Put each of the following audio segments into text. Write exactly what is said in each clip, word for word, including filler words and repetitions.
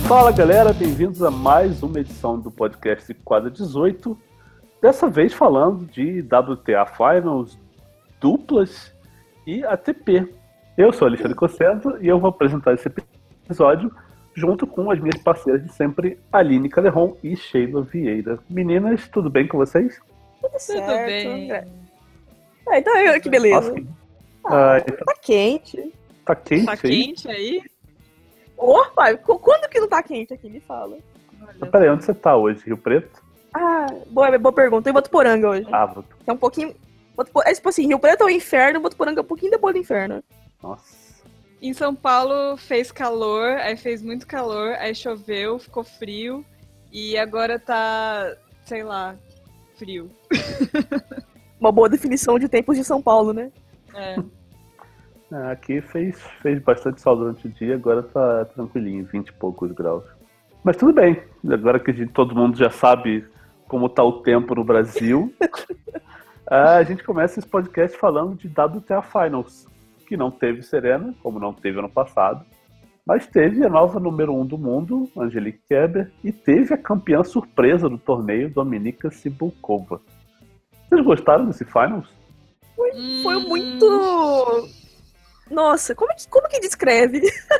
Fala galera, bem-vindos a mais uma edição do podcast Quadra dezoito. Dessa vez falando de W T A Finals, duplas e A T P. Eu sou Alexandre Cossenzo e eu vou apresentar esse episódio junto com as minhas parceiras de sempre, Aline Caleron e Sheila Vieira. Meninas, tudo bem com vocês? Tudo certo. Tudo bem. É, então, que beleza. Nossa, Ah, ah, tá quente. tá quente Tá aí? quente aí? Opa, quando que não tá quente aqui? Me fala. Mas peraí, onde você tá hoje? Rio Preto? Ah, boa, boa pergunta. Eu em Votuporanga hoje. Ah, vou... É um pouquinho... Votupo- É tipo assim, Rio Preto é o inferno, Votuporanga é um pouquinho depois do inferno. Nossa. Em São Paulo fez calor, aí fez muito calor, aí choveu, ficou frio e agora tá, sei lá, frio. Uma boa definição de tempos de São Paulo, né? É. Ah, aqui fez, fez bastante sol durante o dia, agora tá tranquilinho, vinte e poucos graus. Mas tudo bem, agora que a gente, todo mundo já sabe como tá o tempo no Brasil, a gente começa esse podcast falando de W T A Finals, que não teve Serena, como não teve ano passado, mas teve a nova número um do mundo, Angelique Kerber, e teve a campeã surpresa do torneio, Dominika Cibulkova. Vocês gostaram desse Finals? Foi Hum, muito... Nossa, como que, como que descreve?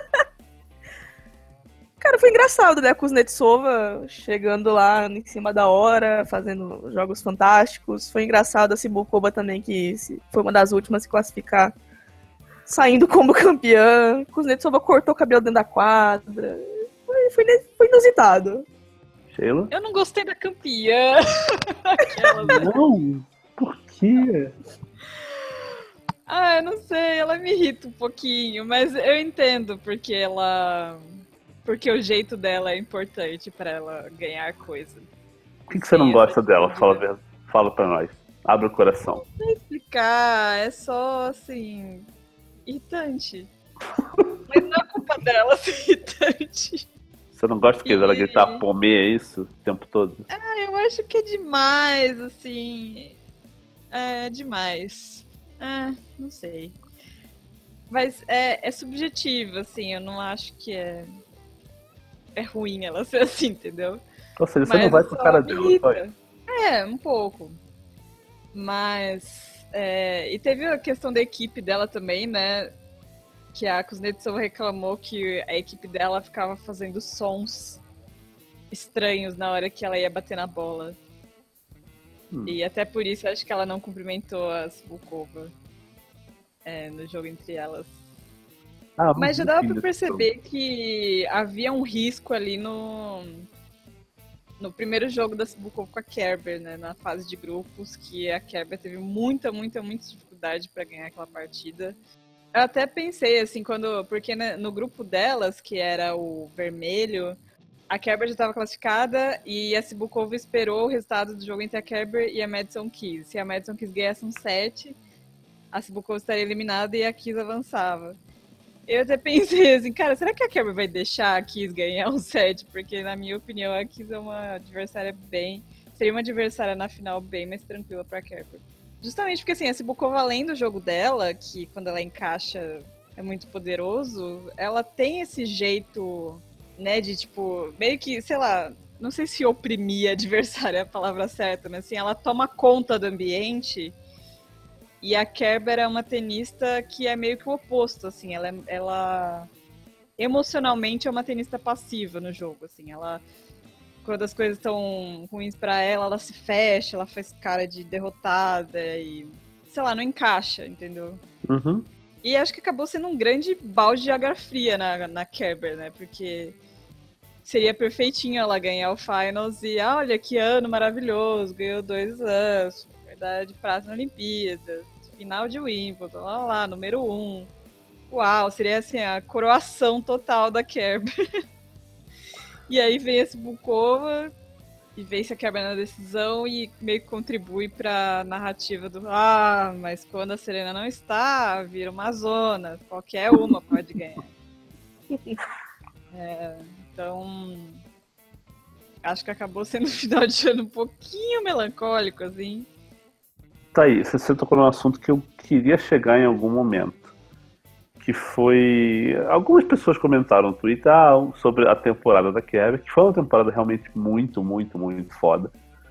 Cara, foi engraçado, né? A Kuznetsova chegando lá em cima da hora, fazendo jogos fantásticos. Foi engraçado a Cibulkova também, que se- foi uma das últimas a se classificar, saindo como campeã. Kuznetsova cortou o cabelo dentro da quadra. Foi, foi, ne- foi inusitado. Sheila? Eu não gostei da campeã. Aquela, né? Não! Por quê? Ah, eu não sei, ela me irrita um pouquinho, mas eu entendo porque ela... Porque o jeito dela é importante pra ela ganhar coisa. Por que, que você não Sim, gosta essa dela? dúvida. Fala, a verdade. Fala pra nós. Abre o coração. Explicar, é só, assim, irritante. Mas não é culpa dela ser irritante. Você não gosta que ela E- gritar pomê, é isso? O tempo todo? Ah, eu acho que é demais, assim. É demais. Ah, não sei. Mas é, é subjetivo, assim, eu não acho que é. É ruim ela ser assim, entendeu? Ou seja, você Mas não vai com a só cara me dela. irrita. Olha. É, um pouco. Mas. é, E teve a questão da equipe dela também, né? Que a Kuznetsova reclamou que a equipe dela ficava fazendo sons estranhos na hora que ela ia bater na bola. Hum. E até por isso eu acho que ela não cumprimentou a Cibulkova é, no jogo entre elas. Ah, Mas já não dava vi pra isso. perceber que havia um risco ali no, no primeiro jogo da Cibulkova com a Kerber, né? Na fase de grupos, que a Kerber teve muita, muita, muita dificuldade pra ganhar aquela partida. Eu até pensei, assim, quando... Porque né, no grupo delas, que era o vermelho, a Kerber já estava classificada e a Cibulkova esperou o resultado do jogo entre a Kerber e a Madison Keys. Se a Madison Keys ganhasse um set, a Cibulkova estaria eliminada e a Keys avançava. Eu até pensei assim, cara, será que a Kerber vai deixar a Keys ganhar um set? Porque, na minha opinião, a Keys é uma adversária bem... Seria uma adversária na final bem mais tranquila pra Kerber. Justamente porque, assim, a Cibulkova, além do jogo dela, que quando ela encaixa é muito poderoso, ela tem esse jeito, né, de, tipo, meio que, sei lá, não sei se oprimir a adversária é a palavra certa, mas, assim, ela toma conta do ambiente. E a Kerber é uma tenista que é meio que o oposto, assim, ela, é- ela emocionalmente é uma tenista passiva no jogo, assim, ela, quando as coisas estão ruins pra ela, ela se fecha, ela faz cara de derrotada e, sei lá, não encaixa, entendeu? Uhum. E acho que acabou sendo um grande balde de água fria na, na Kerber, né, porque seria perfeitinho ela ganhar o Finals e, ah, olha que ano maravilhoso, ganhou dois anos, medalha de prata na Olimpíada, final de Wimbledon, lá, lá, lá, número um. Uau, seria assim a coroação total da Kerber. E aí vem a Cibulkova e vence a Kerber na decisão e meio que contribui pra narrativa do ah, mas quando a Serena não está, vira uma zona, qualquer uma pode ganhar. É, então, acho que acabou sendo um final de ano um pouquinho melancólico, assim. Tá aí, você tocou num assunto que eu queria chegar em algum momento. que foi... Algumas pessoas comentaram no Twitter ah, sobre a temporada da Kerber, que foi uma temporada realmente muito, muito, muito foda.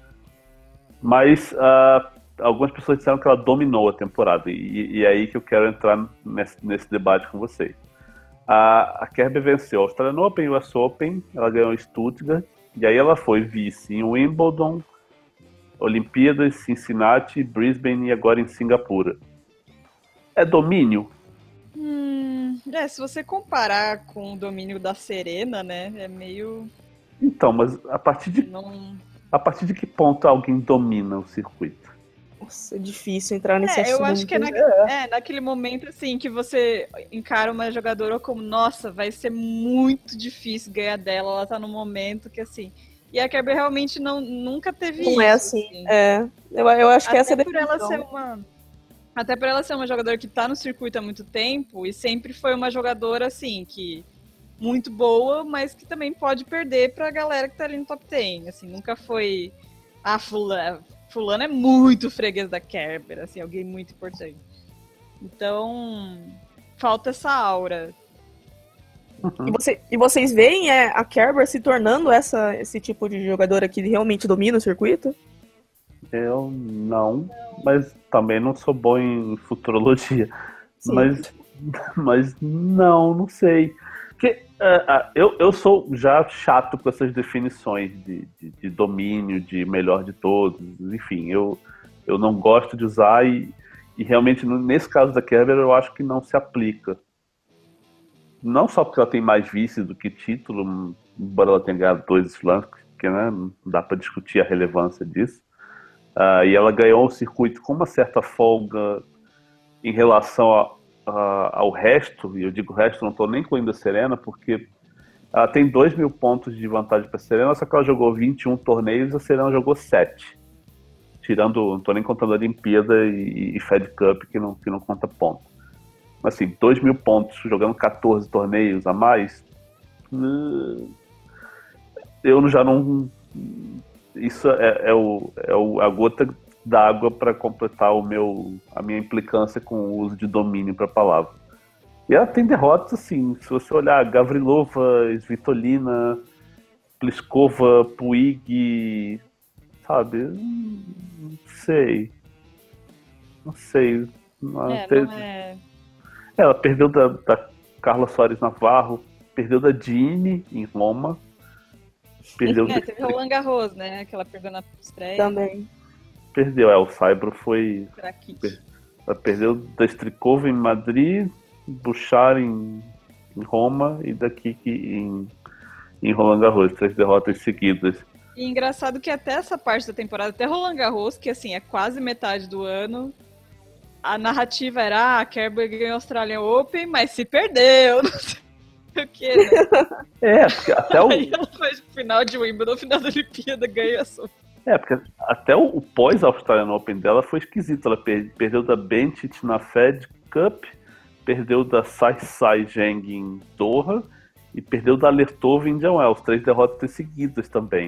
Mas uh, algumas pessoas disseram que ela dominou a temporada, e, e é aí que eu quero entrar nesse, nesse debate com vocês. A, a Kerber venceu a Australian Open, U S Open, ela ganhou Stuttgart, e aí ela foi vice em Wimbledon, Olimpíadas, Cincinnati, Brisbane e agora em Singapura. É domínio? Hum, é, se você comparar com o domínio da Serena, né, é meio... Então, mas a partir de, Não... a partir de que ponto alguém domina o circuito? Nossa, é difícil entrar nesse É, assunto. eu acho que é, na, É. é naquele momento, assim, que você encara uma jogadora como, nossa, vai ser muito difícil ganhar dela, ela tá num momento que, assim... E a Kerber realmente não, nunca teve Não isso. é assim, assim. é. Eu, eu acho que Até essa é a por ela definição. ser uma... Até por ela ser uma jogadora que tá no circuito há muito tempo e sempre foi uma jogadora, assim, que... muito boa, mas que também pode perder pra galera que tá ali no top dez. Assim, nunca foi... Ah, fulano, fulano é muito freguês da Kerber, assim, alguém muito importante. Então, falta essa aura. E, você, e vocês veem é, a Kerber se tornando essa, esse tipo de jogadora que realmente domina o circuito? Eu não, mas também não sou bom em futurologia. Sim. Mas, mas não, não sei. Porque uh, uh, eu, eu sou já chato com essas definições de, de, de domínio, de melhor de todos, enfim, eu, eu não gosto de usar e, e realmente nesse caso da Kerber eu acho que não se aplica. Não só porque ela tem mais vice do que título, embora ela tenha ganhado dois slams, que né, não dá para discutir a relevância disso. Uh, e ela ganhou o circuito com uma certa folga em relação a, a, ao resto, e eu digo resto, não estou nem incluindo a Serena, porque ela tem dois mil pontos de vantagem para a Serena, só que ela jogou vinte e um torneios e a Serena jogou sete. Tirando, não estou nem contando a Olimpíada e, e Fed Cup, que não, que não conta ponto. Mas assim, dois mil pontos jogando catorze torneios a mais, eu já não... Isso é, é, o, é o, a gota d'água para completar o meu, a minha implicância com o uso de domínio para a palavra. E ela tem derrotas, assim, se você olhar Gavrilova, Svitolina, Pliskova, Puig, sabe? Não sei. Não sei. É, Teve... não é... Ela perdeu da, da Carla Soares Navarro, perdeu da Dini em Roma. Perdeu é, teve o Roland Garros, né? Que ela perdeu na estreia. Também. Perdeu, é, o Saibro foi... Per... Ela perdeu da Strikova em Madrid, Bouchard em, em Roma e daqui em, em Roland Garros, três derrotas seguidas. E engraçado que até essa parte da temporada, até Roland Garros, que assim, é quase metade do ano, a narrativa era, ah, a Kerber ganhou o Australian Open, mas se perdeu, não sei o que, né? É, porque até o... Aí ela foi no final de Wimbledon, no final da Olimpíada, ganhou a sua. É, porque até o, o pós-Australian Open dela foi esquisito. Ela per, perdeu da Bencic na Fed Cup, perdeu da Sai Sai Zheng em Doha e perdeu da Lertova em Indian Wells. Três derrotas seguidas também.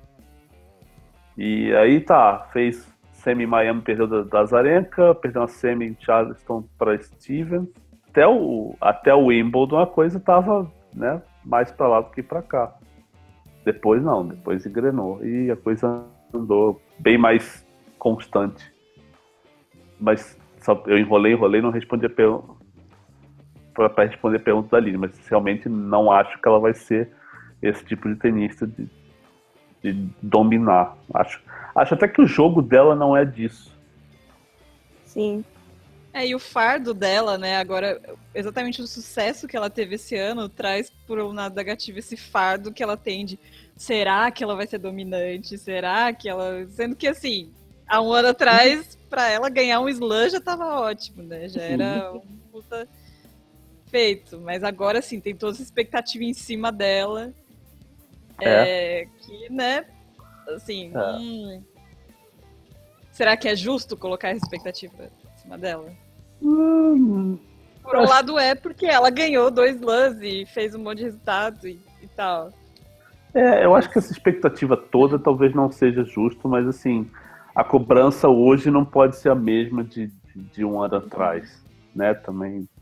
E aí tá, fez semi em Miami, perdeu da, da Azarenka, perdeu uma semi em Charleston para Stevens. Até o, até o Wimbledon a coisa tava, né, mais para lá do que para cá. Depois não, depois engrenou e a coisa andou bem mais constante. Mas só, eu enrolei, enrolei, não respondi a pergunta para responder a pergunta da Lili, mas realmente não acho que ela vai ser esse tipo de tenista de, de dominar. Acho, acho até que o jogo dela não é disso. Sim. É, e o fardo dela, né, agora, exatamente o sucesso que ela teve esse ano, traz por um lado negativo esse fardo que ela tem de, será que ela vai ser dominante? Será que ela... Sendo que, assim, há um ano atrás, pra ela ganhar um slam já tava ótimo, né, já era um puta feito. Mas agora, assim, tem toda essa expectativa em cima dela, é. É, que, né, assim, é. hum, será que é justo colocar essa expectativa em cima dela? Hum, Por um lado é porque ela ganhou dois slams e fez um monte de resultado e, e tal. É, eu acho que essa expectativa toda talvez não seja justo, mas assim, a cobrança hoje não pode ser a mesma de, de, de um ano atrás, né? Também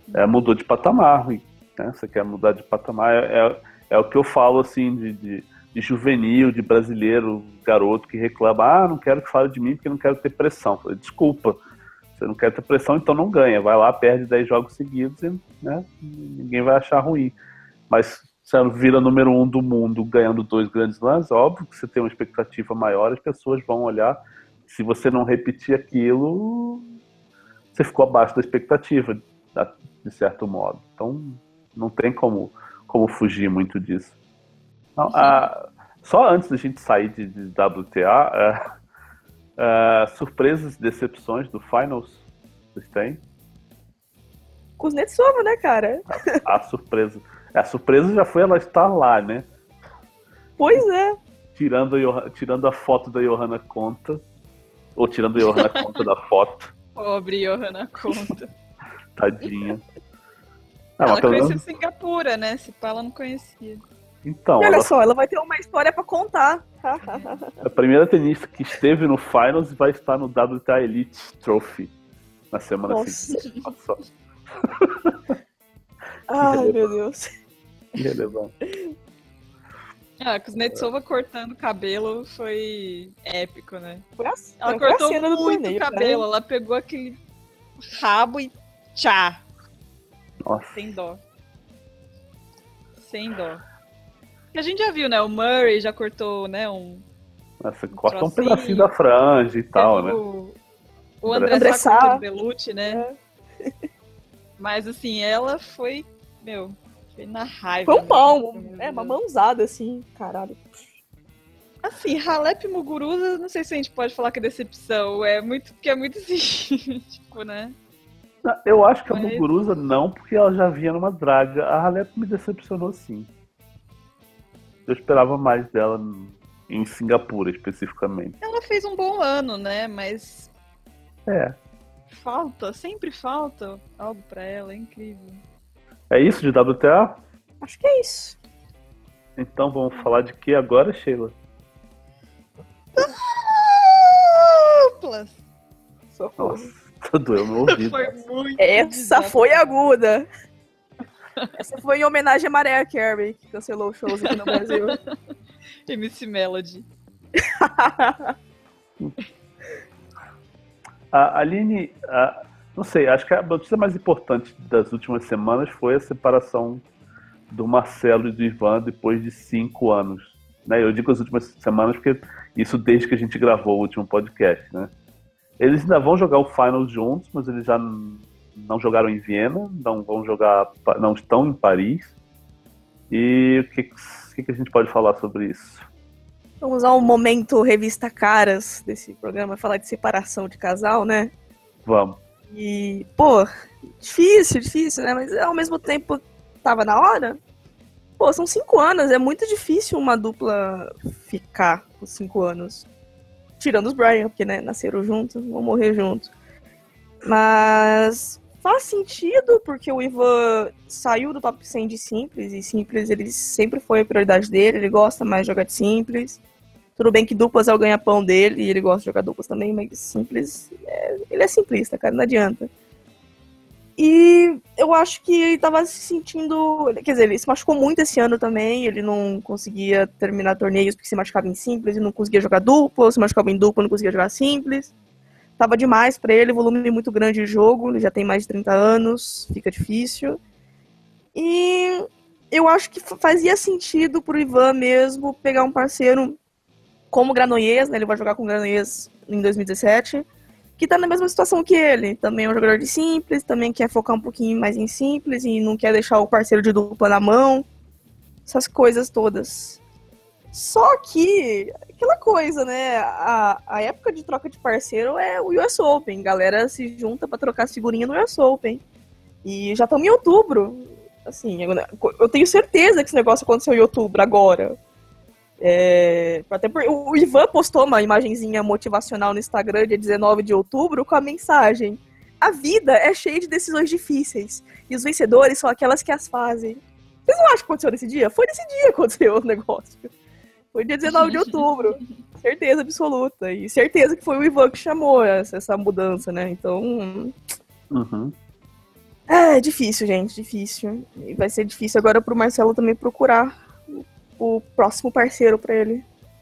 É, mudou de patamar, né? Você quer mudar de patamar, é, é, é o que eu falo, assim, de, de, de juvenil, de brasileiro, garoto que reclama, ah, não quero que fale de mim porque não quero ter pressão. Eu falei, desculpa, você não quer ter pressão, então não ganha. Vai lá, perde dez jogos seguidos e, né, ninguém vai achar ruim. Mas se você vira número um do mundo ganhando dois grandes lãs, óbvio que você tem uma expectativa maior, as pessoas vão olhar. Se você não repetir aquilo, você ficou abaixo da expectativa, de certo modo. Então, não tem como, como fugir muito disso. Não, a, só antes da gente sair de, de W T A, é, é, surpresas e decepções do Finals, vocês têm? Kuznetsova, né, cara? A, a surpresa. A surpresa já foi ela estar lá, né? Pois é. Tirando a, tirando a foto da Johanna Konta, ou tirando a Johanna Konta da foto. Pobre Johanna Konta. Tadinha. Não, ela conhecia menos... Singapura, né? Se pá, ela não conhecia. Então, e olha ela... só, ela vai ter uma história pra contar. A primeira tenista que esteve no Finals vai estar no W T A Elite Trophy na semana Nossa. seguinte. Nossa. Ai, meu Deus. Irrelevante. Ah, Kuznetsova cortando o cabelo foi épico, né? Foi a, ela foi cortou a cena do muito torneio, cabelo, cara. ela pegou aquele rabo e tchá. Nossa. Sem dó. Sem dó. E a gente já viu, né? O Murray já cortou, né? Um. Você um corta um trocinho. pedacinho da franja e tal, né? O, o André, André Sá cortou Sá. o Belucci, né? É. Mas assim, ela foi. Meu, foi na raiva. Foi um né? pão, é, uma mãozada, assim, caralho. Assim, Halep Muguruza, não sei se a gente pode falar que é decepção. É muito, porque é muito assim, tipo, né? Eu acho que a Mas- Muguruza não, porque ela já vinha numa draga. A Halep me decepcionou, sim. Eu esperava mais dela em Singapura, especificamente. Ela fez um bom ano, né? Mas É. falta, sempre falta algo pra ela, é incrível. É isso de W T A? Acho que é isso. Então vamos falar de que agora, Sheila? Duplas. Socorro. Nossa, doeu meu ouvido. Foi muito. Essa bizarro. foi aguda. Essa foi em homenagem a Mariah Carey, que cancelou shows aqui no Brasil. M C Melody. A Aline, a- não sei, acho que a notícia mais importante das últimas semanas foi a separação do Marcelo e do Ivan depois de cinco anos. Né? Eu digo as últimas semanas porque isso desde que a gente gravou o último podcast. Né? Eles ainda vão jogar o Final juntos, mas eles já n- não jogaram em Viena, não vão jogar, pa- não estão em Paris. E o que, que, que a gente pode falar sobre isso? Vamos usar um momento revista Caras desse programa, falar de separação de casal, né? Vamos. E, pô, difícil, difícil, né? Mas ao mesmo tempo tava na hora. Pô, são cinco anos, é muito difícil uma dupla ficar por cinco anos. Tirando os Bryan, porque, né, nasceram juntos, vão morrer juntos. Mas faz sentido, porque o Ivan saiu do top cem de simples, e simples ele sempre foi a prioridade dele, ele gosta mais de jogar de simples. Tudo bem que duplas é o ganha-pão dele, e ele gosta de jogar duplas também, mas simples, é, ele é simplista, cara, não adianta. E eu acho que ele tava se sentindo... Quer dizer, ele se machucou muito esse ano também, ele não conseguia terminar torneios porque se machucava em simples e não conseguia jogar dupla, ou se machucava em dupla e não conseguia jogar simples. Tava demais pra ele, volume muito grande de jogo, ele já tem mais de trinta anos, fica difícil. E eu acho que fazia sentido pro Ivan mesmo pegar um parceiro como o Granollers, né? Ele vai jogar com o Granollers em dois mil e dezessete, que tá na mesma situação que ele. Também é um jogador de simples, também quer focar um pouquinho mais em simples e não quer deixar o parceiro de dupla na mão. Essas coisas todas. Só que, aquela coisa, né? A, a época de troca de parceiro é o U S Open. Galera se junta pra trocar figurinha no U S Open. E já estamos em outubro. Assim, eu, eu tenho certeza que esse negócio aconteceu em outubro, agora. É, até por, o Ivan postou uma imagenzinha motivacional no Instagram, dia dezenove de outubro, com a mensagem: a vida é cheia de decisões difíceis, e os vencedores são aquelas que as fazem. Vocês não acham que aconteceu nesse dia? Foi nesse dia que aconteceu o negócio. Foi dia dezenove de outubro. Certeza absoluta. E certeza que foi o Ivan que chamou essa, essa mudança, né? Então... Uhum. É, difícil, gente, difícil. E vai ser difícil agora pro Marcelo também procurar o próximo parceiro pra ele.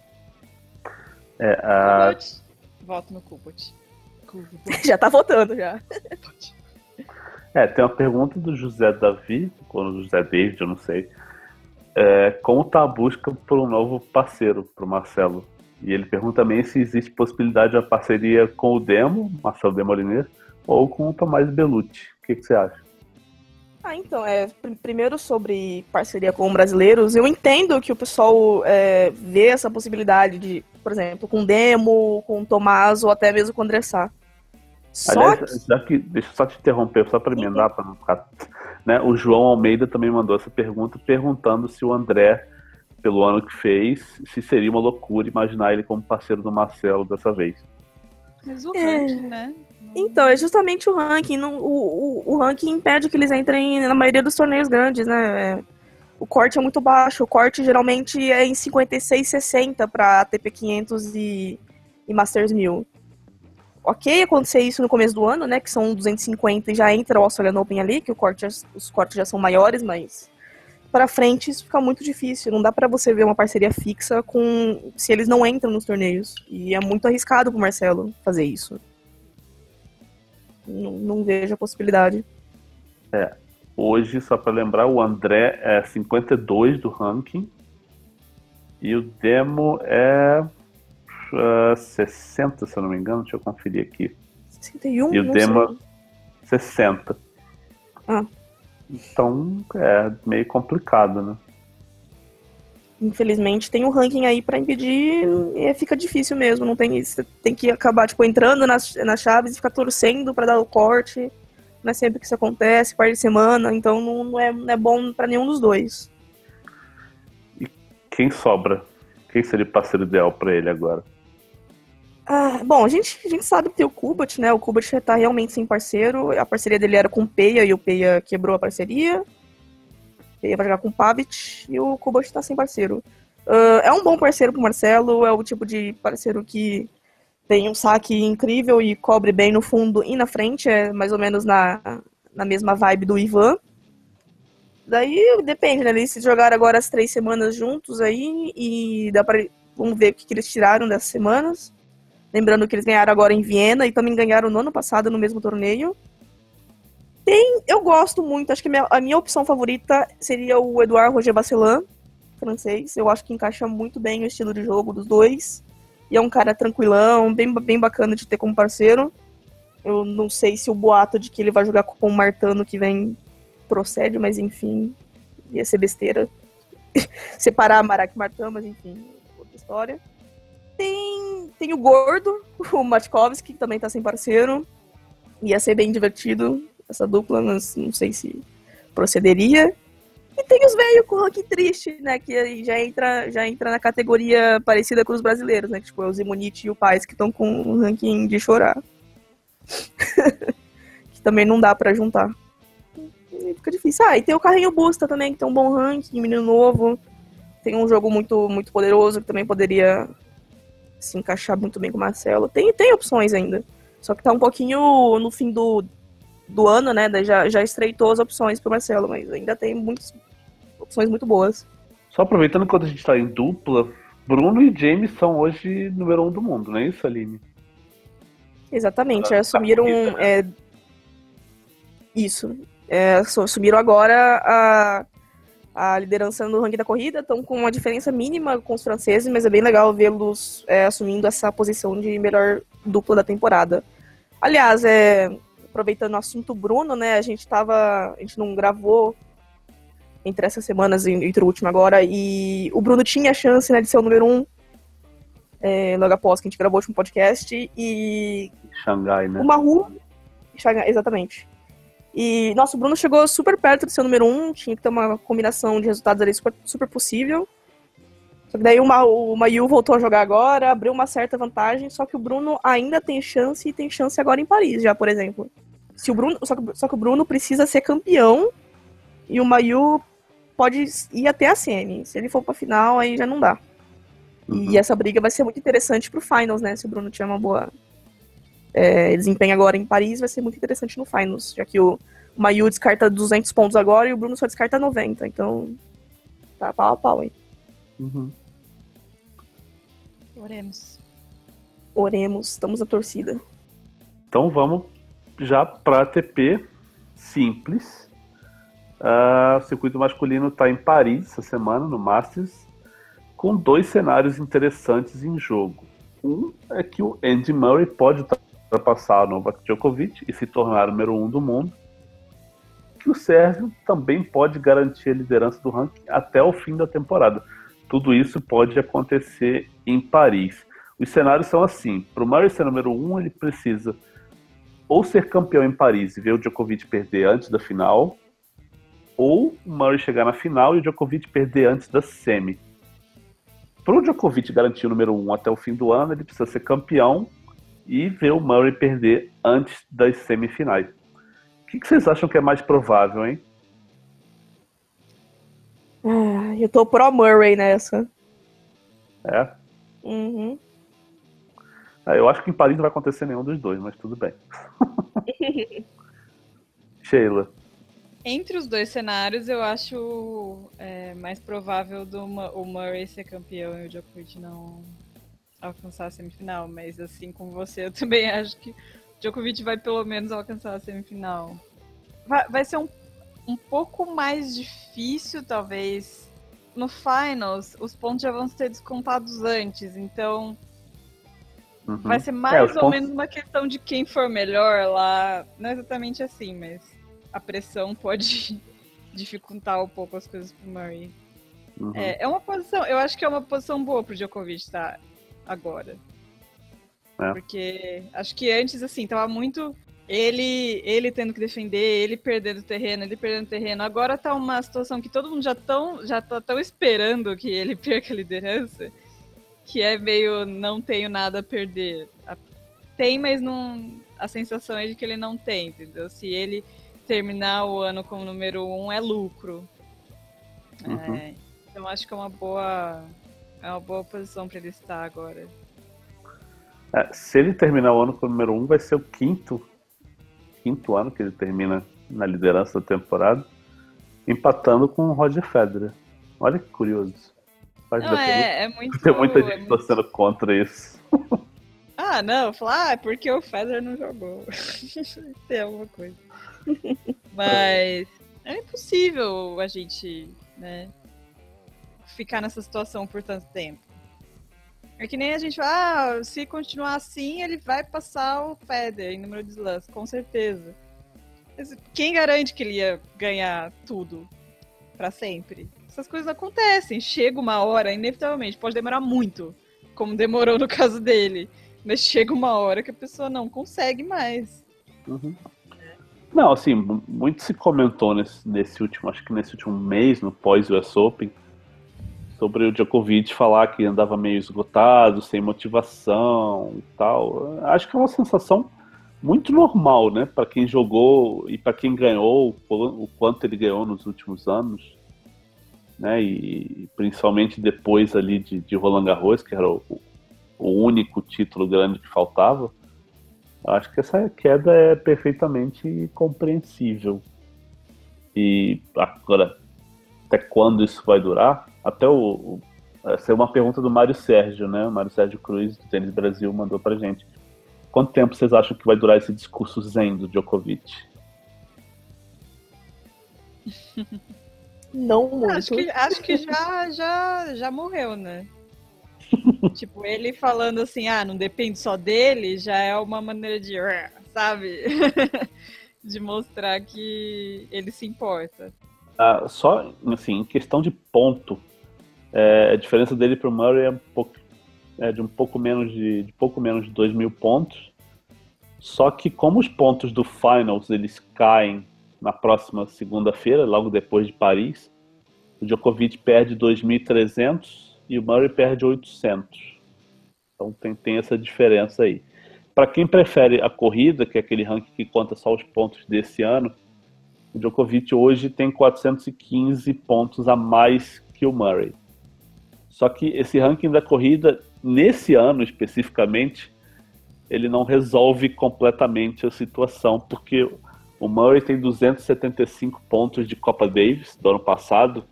É, a... Kubot. Voto no Kubot. Já tá votando, já. é, tem uma pergunta do José Davi, ou do José David, eu não sei. É, como tá a busca por um novo parceiro pro Marcelo? E ele pergunta também se existe possibilidade de uma parceria com o Demo, Marcelo Demoliner, ou com o Tomás Bellucci. O que, que você acha? Ah, então, é, pr- primeiro sobre parceria com brasileiros, eu entendo que o pessoal é, vê essa possibilidade de, por exemplo, com o Demo, com o Tomás ou até mesmo com o André Sá. Só Aliás, que... já que, deixa eu só te interromper, só para emendar, para não ficar. Né, o João Almeida também mandou essa pergunta, perguntando se o André, pelo ano que fez, se seria uma loucura imaginar ele como parceiro do Marcelo dessa vez. Mas o É. ranking, né? Então, é justamente o ranking. Não, o, o, o ranking impede que eles entrem na maioria dos torneios grandes, né? É, o corte é muito baixo. O corte geralmente é em cinquenta e seis, sessenta para A T P quinhentos e, e Masters mil. Ok acontecer isso no começo do ano, né? Que são duzentos e cinquenta e já entra o Australian Open ali, que o corte, os cortes já são maiores, mas para frente isso fica muito difícil. Não dá para você ver uma parceria fixa com se eles não entram nos torneios. E é muito arriscado pro Marcelo fazer isso. Não, não vejo a possibilidade. É, hoje, só para lembrar, o André é cinquenta e dois do ranking e o Demo é uh, sessenta, se eu não me engano. Deixa eu conferir aqui. sessenta e um? E o Não Demo sei. sessenta. Ah. Então é meio complicado, né? Infelizmente tem um ranking aí pra impedir e fica difícil mesmo. Não tem isso. Você tem que acabar tipo, entrando nas, nas chaves e ficar torcendo pra dar o corte. Não é sempre que isso acontece, par de semana. Então não, não, é, não é bom pra nenhum dos dois. E quem sobra? Quem seria o parceiro ideal pra ele agora? Ah, bom, a gente, a gente sabe que tem o Kubot, né? O Kubot tá realmente sem parceiro. A parceria dele era com o Peia e o Peia quebrou a parceria. O Peia vai jogar com o Pavic e o Kubot tá sem parceiro. Uh, é um bom parceiro pro Marcelo, é o tipo de parceiro que tem um saque incrível e cobre bem no fundo e na frente, é mais ou menos na, na mesma vibe do Ivan. Daí depende, né? Eles se jogaram agora as três semanas juntos aí e dá pra, vamos ver o que, que eles tiraram dessas semanas. Lembrando que eles ganharam agora em Viena e também ganharam no ano passado no mesmo torneio. Tem, eu gosto muito, acho que a minha, a minha opção favorita seria o Edouard Roger Vasselin, francês. Eu acho que encaixa muito bem o estilo de jogo dos dois. E é um cara tranquilão, bem, bem bacana de ter como parceiro. Eu não sei se o boato de que ele vai jogar com o Martano que vem procede, mas enfim, ia ser besteira. Separar Marak e Martano, mas enfim, outra história. Tem, tem o Gordo, o Matkovski, que também tá sem parceiro. Ia ser bem divertido essa dupla, mas não sei se procederia. E tem os velhos com o ranking triste, né? Que aí já entra, já entra na categoria parecida com os brasileiros, né? Que, tipo, é o Zimonite e o Paes que estão com um ranking de chorar. Que também não dá pra juntar. E fica difícil. Ah, e tem o Carrinho Busta também, que tem um bom ranking, menino novo. Tem um jogo muito, muito poderoso que também poderia se encaixar muito bem com o Marcelo. Tem, tem opções ainda. Só que tá um pouquinho no fim do, do ano, né? Já, já estreitou as opções pro Marcelo, mas ainda tem muitas opções muito boas. Só aproveitando enquanto a gente tá em dupla, Bruno e James são hoje número um do mundo, não é isso, Aline? Exatamente, Ah, assumiram... tá, é, isso. É, assumiram agora a... a liderança no ranking da corrida, estão com uma diferença mínima com os franceses, mas é bem legal vê-los é, assumindo essa posição de melhor dupla da temporada. Aliás, é, aproveitando o assunto Bruno, né, a gente tava, a gente não gravou entre essas semanas, entre o último agora, e o Bruno tinha a chance, né, de ser o número um é, logo após que a gente gravou o último podcast, e Xangai, né? o Mahu, Xangai, exatamente. E, nossa, o Bruno chegou super perto de ser o número um, tinha que ter uma combinação de resultados ali super, super possível. Só que daí o, Ma, o Mayu voltou a jogar agora, abriu uma certa vantagem, só que o Bruno ainda tem chance e tem chance agora em Paris já, por exemplo. Se o Bruno, só, que, só que o Bruno precisa ser campeão e o Mayu pode ir até a semi. Se ele for pra final, aí já não dá. Uhum. E essa briga vai ser muito interessante pro Finals, né? Se o Bruno tiver uma boa... É, desempenho agora em Paris, vai ser muito interessante no Finals, já que o, O Mayu descarta duzentos pontos agora e o Bruno só descarta noventa. Então, tá pau a pau aí. Uhum. Oremos. Oremos, estamos na torcida. Então vamos já para A T P simples. Uh, o circuito masculino está em Paris essa semana, no Masters, com dois cenários interessantes em jogo. Um é que o Andy Murray pode ultrapassar o Novak Djokovic e se tornar o número um do mundo, que o Sérgio também pode garantir a liderança do ranking até o fim da temporada. Tudo isso pode acontecer em Paris. Os cenários são assim: para o Murray ser número um, ele precisa ou ser campeão em Paris e ver o Djokovic perder antes da final, ou o Murray chegar na final e o Djokovic perder antes da semi. Para o Djokovic garantir o número um até o fim do ano, ele precisa ser campeão e ver o Murray perder antes das semifinais. O que, que vocês acham que é mais provável, hein? Ah, eu tô pro Murray nessa. É? Uhum. Ah, eu acho que em Paris não vai acontecer nenhum dos dois, mas tudo bem. Sheila. Entre os dois cenários, eu acho é, mais provável do Ma- o Murray ser campeão e o Djokovic não alcançar a semifinal. Mas assim como você, eu também acho que o Djokovic vai pelo menos alcançar a semifinal. Vai, vai ser um, um pouco mais difícil, talvez. No Finals, os pontos já vão ser descontados antes, então Uhum. vai ser É, mais os ou pontos- menos uma questão de quem for melhor lá. Não é exatamente assim, mas a pressão pode dificultar um pouco as coisas pro Murray. Uhum. É, é uma posição, eu acho que é uma posição boa pro Djokovic, tá? Agora. É. Porque acho que antes, assim, tava muito ele, ele tendo que defender, ele perdendo terreno, ele perdendo terreno. Agora tá uma situação que todo mundo já tão, já tá tão esperando que ele perca a liderança, que é meio não tenho nada a perder. A- Tem, mas não, a sensação é de que ele não tem, entendeu? Se ele terminar o ano como número um, é lucro. Uhum. É, então acho que é uma boa, é uma boa posição para ele estar agora. É, se ele terminar o ano com o número um, vai ser o quinto, quinto ano que ele termina na liderança da temporada, empatando com o Roger Federer. Olha que curioso. Faz Não, vai ter é, é muito. Tem muita é gente muito- torcendo contra isso. Ah, não, falar, ah, é porque o Federer não jogou. Tem alguma coisa. Mas é impossível a gente, né, ficar nessa situação por tanto tempo. É que nem a gente fala, ah, se continuar assim, ele vai passar o Federer em número de slams, com certeza. Mas quem garante que ele ia ganhar tudo pra sempre? Essas coisas acontecem, chega uma hora, inevitavelmente, pode demorar muito, como demorou no caso dele. Mas chega uma hora que a pessoa não consegue mais. Uhum. Não, assim, mu- muito se comentou nesse, nesse último, acho que nesse último mês, no pós-U S Open, sobre o Djokovic falar que andava meio esgotado, sem motivação e tal. Acho que é uma sensação muito normal, né, para quem jogou e para quem ganhou, o qu- o quanto ele ganhou nos últimos anos, né, e principalmente depois ali de, de Roland Garros, que era o, o único título grande que faltava. Acho que essa queda é perfeitamente compreensível. E agora, até quando isso vai durar? Até o, o essa é uma pergunta do Mário Sérgio, né? O Mário Sérgio Cruz, do Tênis Brasil, mandou pra gente. Quanto tempo vocês acham que vai durar esse discurso zen do Djokovic? Não muito. Acho que, acho que já, já, já morreu, né? Tipo, ele falando assim, ah, não depende só dele, já é uma maneira de, sabe? De mostrar que ele se importa. Ah, só, assim, em questão de ponto, é, a diferença dele pro Murray é, um pouco, é de um pouco menos de, de pouco menos de dois mil pontos. Só que como os pontos do Finals eles caem na próxima segunda-feira, logo depois de Paris, o Djokovic perde dois mil e trezentos e o Murray perde oitocentos. Então tem, tem essa diferença aí. Para quem prefere a corrida, que é aquele ranking que conta só os pontos desse ano, o Djokovic hoje tem quatrocentos e quinze pontos a mais que o Murray. Só que esse ranking da corrida, nesse ano especificamente, ele não resolve completamente a situação, porque O Murray tem duzentos e setenta e cinco pontos de Copa Davis do ano passado,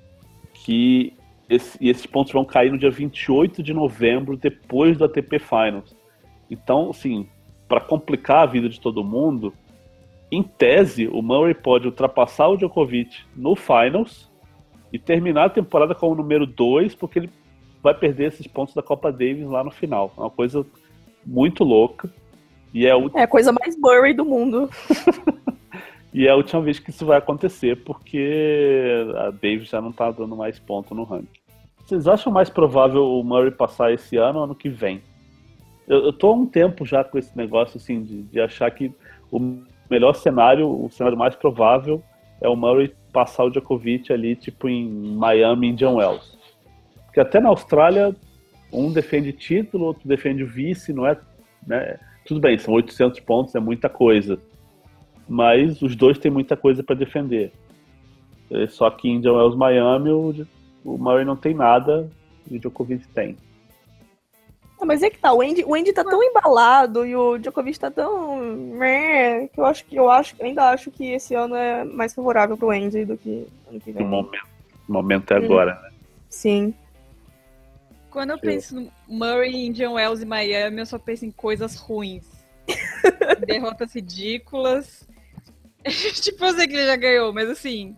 que esse, e esses pontos vão cair no dia vinte e oito de novembro, depois do A T P Finals. Então, assim, para complicar a vida de todo mundo, em tese, o Murray pode ultrapassar o Djokovic no Finals e terminar a temporada como número dois, porque ele vai perder esses pontos da Copa Davis lá no final. É uma coisa muito louca. E é, a última... é a coisa mais Murray do mundo. E é a última vez que isso vai acontecer, porque a Davis já não tá dando mais ponto no ranking. Vocês acham mais provável o Murray passar esse ano ou ano que vem? Eu, eu tô há um tempo já com esse negócio assim, de, de achar que o melhor cenário, o cenário mais provável é o Murray passar o Djokovic ali, tipo em Miami, Indian Wells. Porque até na Austrália, um defende título, outro defende o vice, não é... Né? Tudo bem, são oitocentos pontos, é muita coisa. Mas os dois têm muita coisa para defender. Só que em Indian Wells, Miami, o, o Murray não tem nada e o Djokovic tem. Ah, mas é que tá, o Andy, o Andy tá tão embalado e o Djokovic tá tão... meh, que eu acho que eu acho, ainda acho que esse ano é mais favorável pro Andy do que ano que vem. O momento, o momento é agora, né? Sim. Quando eu penso no Murray, Indian Wells e Miami, eu só penso em coisas ruins. Derrotas ridículas. Tipo, eu sei que ele já ganhou, mas assim...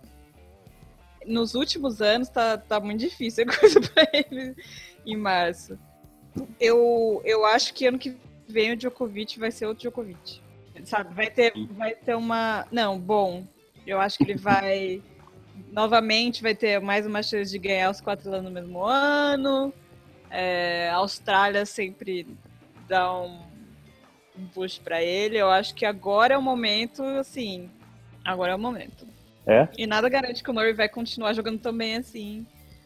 Nos últimos anos tá, tá muito difícil a coisa pra ele em março. Eu, eu acho que ano que vem o Djokovic vai ser outro Djokovic. Sabe, vai ter, vai ter uma... Não, bom, eu acho que ele vai... Novamente vai ter mais uma chance de ganhar os quatro anos no mesmo ano. É, a Austrália sempre dá um, um push pra ele. Eu acho que agora é o momento, assim... Agora é o momento. É? E nada garante que o Murray vai continuar jogando também assim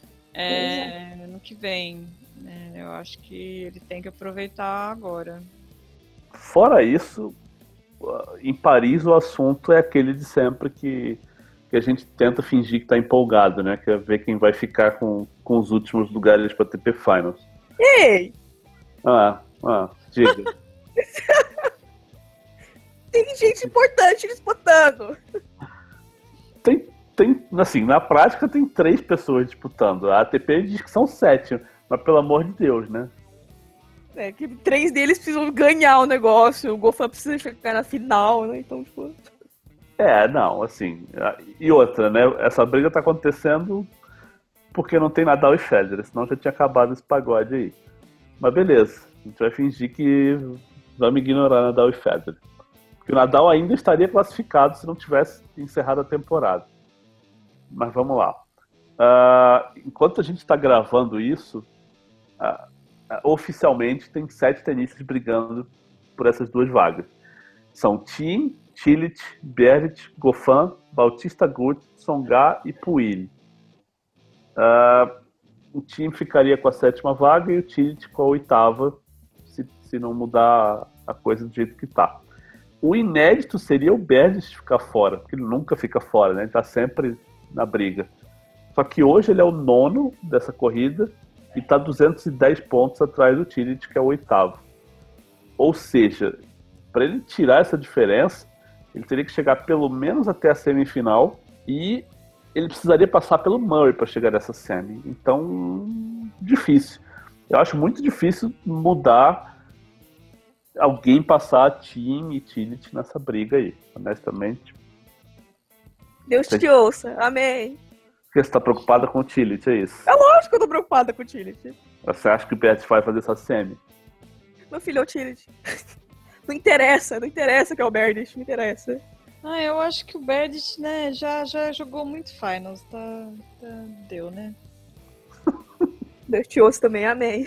é, no que vem. É, eu acho que ele tem que aproveitar agora. Fora isso, em Paris o assunto é aquele de sempre que, que a gente tenta fingir que tá empolgado, né? Que é ver quem vai ficar com, com os últimos lugares para T P Finals. Ei! Ah, ah, diga. Tem gente importante disputando. Tem, tem, assim, na prática tem três pessoas disputando. A A T P diz que são sete, mas pelo amor de Deus, né? É, que três deles precisam ganhar o negócio, o Goffin precisa chegar na final, né? Então, tipo... É, não, assim... E outra, né? Essa briga tá acontecendo porque não tem Nadal e Federer, senão já tinha acabado esse pagode aí. Mas beleza, a gente vai fingir que vamos ignorar Nadal e Federer. Porque o Nadal ainda estaria classificado se não tivesse encerrado a temporada. Mas vamos lá. Uh, enquanto a gente está gravando isso, uh, uh, oficialmente tem sete tenistas brigando por essas duas vagas. São Thiem, Cilic, Berdych, Goffin, Bautista Agut, Tsonga e Pouille. Uh, o Thiem ficaria com a sétima vaga e o Cilic com a oitava, se, se não mudar a coisa do jeito que está. O inédito seria o Berdych ficar fora, porque ele nunca fica fora, né? Ele está sempre na briga. Só que hoje ele é o nono dessa corrida e está duzentos e dez pontos atrás do Cilic, que é o oitavo. Ou seja, para ele tirar essa diferença, ele teria que chegar pelo menos até a semifinal e ele precisaria passar pelo Murray para chegar nessa semi. Então, difícil. Eu acho muito difícil mudar alguém passar Thiem e Cilic nessa briga aí, honestamente. Deus te ouça, amém. Você está preocupada com o Cilic, é isso? É lógico que eu tô preocupada com o Cilic. Você acha que o Berdych vai fazer essa semi? Meu filho é o Cilic. Não interessa, não interessa que é o Berdych, não interessa. Ah, eu acho que o Berdych, né, já, já jogou muito finals, tá, tá deu, né? Deus te ouça também, amém.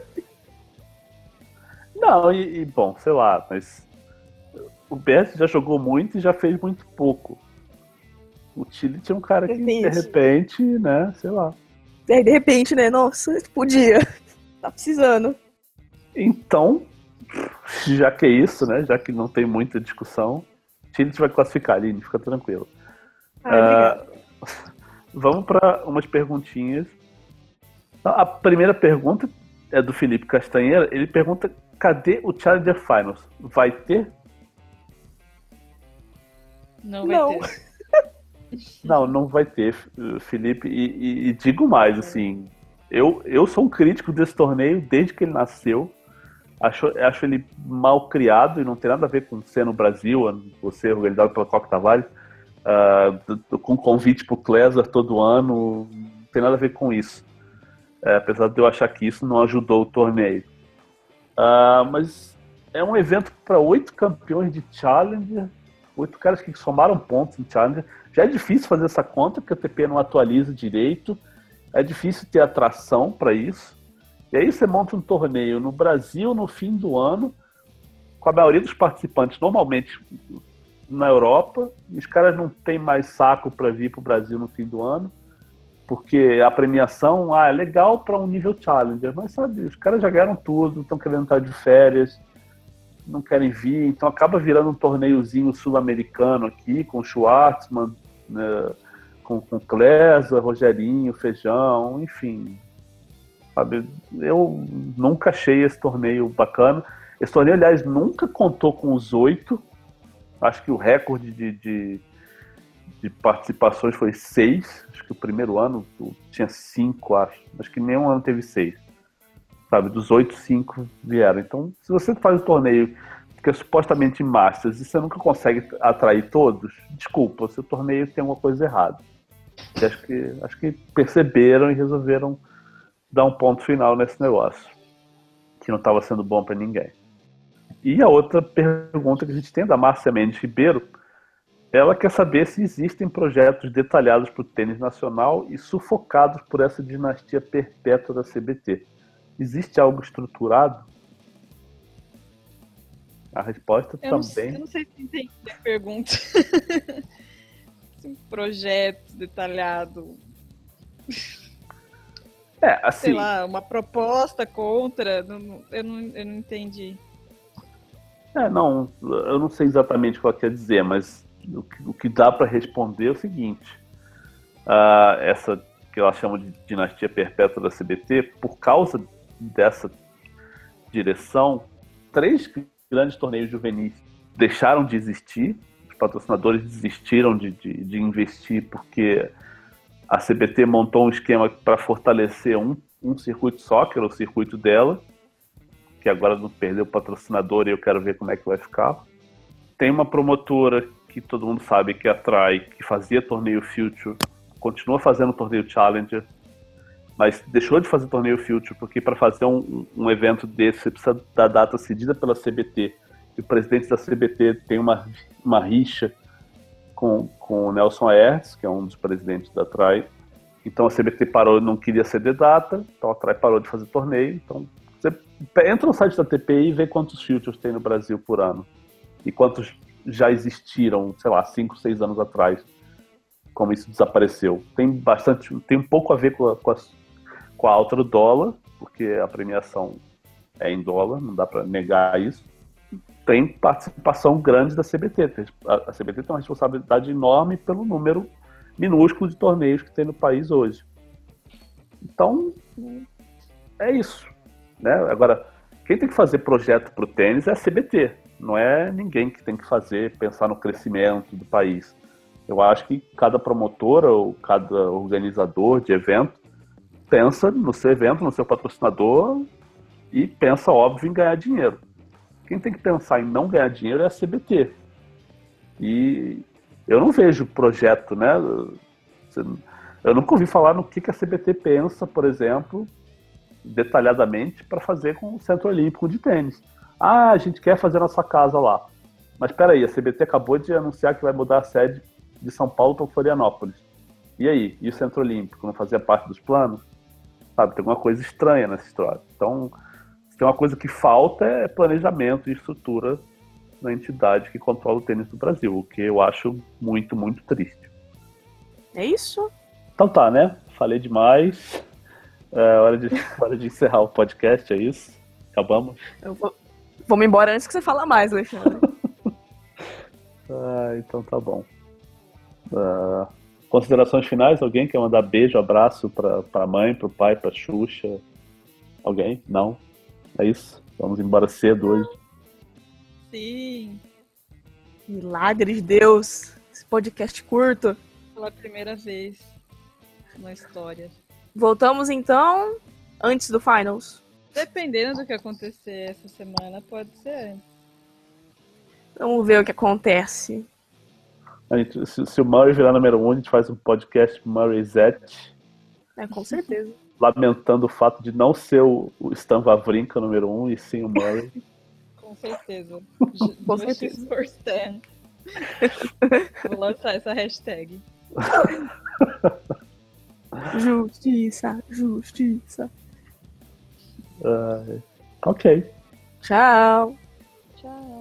Não, e, e bom, sei lá, mas o Berdych já jogou muito e já fez muito pouco. O Cilic é um cara que, de repente, né, sei lá. É, de repente, né, nossa, podia. Tá precisando. Então, já que é isso, né, já que não tem muita discussão, o Cilic vai classificar, Aline, fica tranquilo. Ah, uh, vamos para umas perguntinhas. A primeira pergunta é do Felipe Castanheira. Ele pergunta: cadê o Challenger Finals? Vai ter? Não vai Não. ter. Não, não vai ter, Felipe. E, e- e digo mais, assim, eu, eu sou um crítico desse torneio desde que ele nasceu. Acho, acho ele mal criado e não tem nada a ver com ser no Brasil, você organizado pela Coca Tavares, ah, do- do- com convite pro Clésar todo ano, não tem nada a ver com isso. É, apesar de eu achar que isso não ajudou o torneio. Ah, mas é um evento para oito campeões de Challenger, oito caras que somaram pontos em Challenger. Já é difícil fazer essa conta, porque o T P não atualiza direito. É difícil ter atração para isso. E aí você monta um torneio no Brasil no fim do ano, com a maioria dos participantes normalmente na Europa, e os caras não têm mais saco para vir para o Brasil no fim do ano, porque a premiação ah, é legal para um nível Challenger, mas sabe, os caras já ganharam tudo, estão querendo estar de férias, não querem vir, então acaba virando um torneiozinho sul-americano aqui, com Schwartzman, né, com, com Clésar, Rogerinho, Feijão, enfim. Sabe, eu nunca achei esse torneio bacana. Esse torneio, aliás, nunca contou com os oito. Acho que o recorde de, de, de participações foi seis. Acho que o primeiro ano tinha cinco, acho. Acho que nenhum ano teve seis. Sabe, dos oito, cinco vieram. Então, se você faz um torneio que é supostamente Masters e você nunca consegue atrair todos, desculpa, o seu torneio tem uma coisa errada. E acho que, acho que perceberam e resolveram dar um ponto final nesse negócio, que não estava sendo bom para ninguém. E a outra pergunta que a gente tem da Márcia Mendes Ribeiro, ela quer saber se existem projetos detalhados para o tênis nacional e sufocados por essa dinastia perpétua da C B T. Existe algo estruturado? A resposta Eu não, também... eu não sei se entendi a pergunta. Um projeto detalhado. É, assim... Sei lá, uma proposta contra. Não, eu, não, eu não entendi. É, não, eu não sei exatamente o que ela quer dizer, mas o que, o que dá para responder é o seguinte. Uh, essa que ela chama de dinastia perpétua da C B T, por causa dessa direção, três grandes torneios juvenis deixaram de existir, os patrocinadores desistiram de, de, de investir porque a C B T montou um esquema para fortalecer um, um circuito só, que era o circuito dela, que agora não perdeu o patrocinador e eu quero ver como é que vai ficar. Tem uma promotora que todo mundo sabe que atrai, que fazia torneio Future, continua fazendo torneio Challenger, mas deixou de fazer torneio Future porque para fazer um, um evento desse você precisa da data cedida pela C B T. E o presidente da C B T tem uma, uma rixa com, com o Nelson Aerts, que é um dos presidentes da Trai. Então a C B T parou, não queria ceder data, então a Trai parou de fazer torneio. Então você entra no site da T P I e vê quantos Futures tem no Brasil por ano. E quantos já existiram, sei lá, cinco, seis anos atrás, como isso desapareceu. Tem bastante, tem um pouco a ver com a, com a, com a alta do dólar, porque a premiação é em dólar, não dá para negar isso. Tem participação grande da C B T. A C B T tem uma responsabilidade enorme pelo número minúsculo de torneios que tem no país hoje. Então, é isso. Né? Agora, quem tem que fazer projeto para o tênis é a C B T. Não é ninguém que tem que fazer, pensar no crescimento do país. Eu acho que cada promotora ou cada organizador de evento pensa no seu evento, no seu patrocinador e pensa, óbvio, em ganhar dinheiro. Quem tem que pensar em não ganhar dinheiro é a C B T. E eu não vejo projeto, né? Eu nunca ouvi falar no que a C B T pensa, por exemplo, detalhadamente para fazer com o Centro Olímpico de Tênis. Ah, a gente quer fazer nossa casa lá. Mas espera aí, a C B T acabou de anunciar que vai mudar a sede de São Paulo para Florianópolis. E aí? E o Centro Olímpico não fazia parte dos planos? Sabe, tem alguma coisa estranha nessa história. Então, se tem uma coisa que falta é planejamento e estrutura na entidade que controla o tênis do Brasil, o que eu acho muito, muito triste. É isso? Então tá, né? Falei demais. É hora de, hora de encerrar o podcast, é isso? Acabamos? Eu vou, vou me embora antes que você fale mais, Alexandre. Ah, então tá bom. Uh, considerações finais? Alguém quer mandar beijo, abraço pra, pra mãe, pro pai, pra Xuxa? Alguém? Não? É isso? Vamos embora cedo hoje. Sim. Milagre de Deus. Esse podcast curto. Pela primeira vez na história. Voltamos então antes do Finals. Dependendo do que acontecer essa semana, pode ser. Vamos ver o que acontece. A gente, se, se o Murray virar número um, a gente faz um podcast Murray-zete. É, com certeza. Lamentando o fato de não ser o, o Stan Wawrinka número um, e sim o Murray. Com certeza. Com Justice certeza. for Stan. Vou lançar essa hashtag. Justiça, justiça. Uh, ok. Tchau. Tchau.